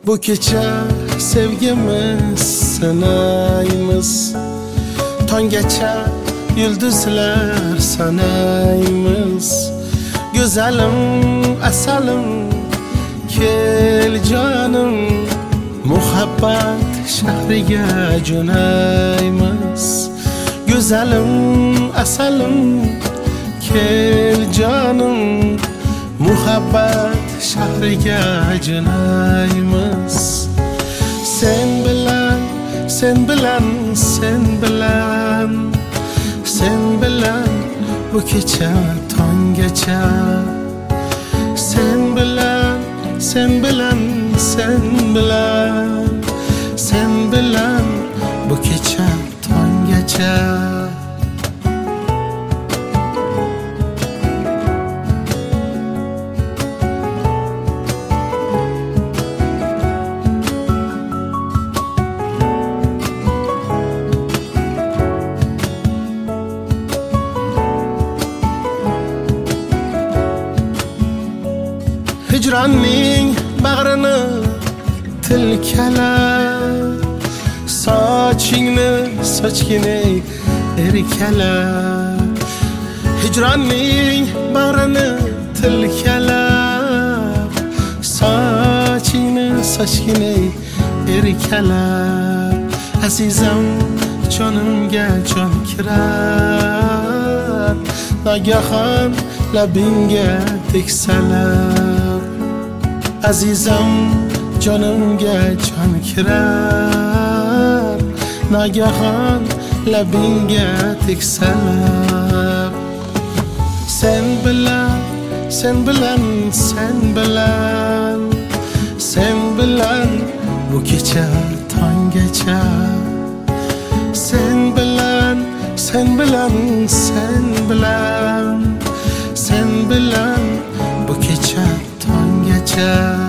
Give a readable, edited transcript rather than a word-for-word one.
Bu kecha sevgimiz sanaymiz, tonggacha yulduzlar sanaymiz. Güzelim, asalim, kel canım, muhabbat shahriga jo'naymiz. Güzelim, asalim, kel canım, muhabbat shahriga jo'naymiz. Sen bilan, sen bilan, sen bilan, sen bilan bu kecha tonggacha. Sen bilan, sen bilan, sen bilan, sen bilan bu kecha tonggacha. Hicranning bag'rini tilkalar, sochingni sochgini erkalar. Hicranning bag'rini tilkalar, sochingni sochgini erkalar. Azizam jonimga jon kirar, nagahon labingga teksalar. Azizam jonimga jon kirar, nagahon labingga teksalar. Sen bilan, sen bilan, sen bilan, sen bilan bu kecha tonggacha. Sen bilan, sen bilan, sen bilan, sen bilan bu kecha tonggacha.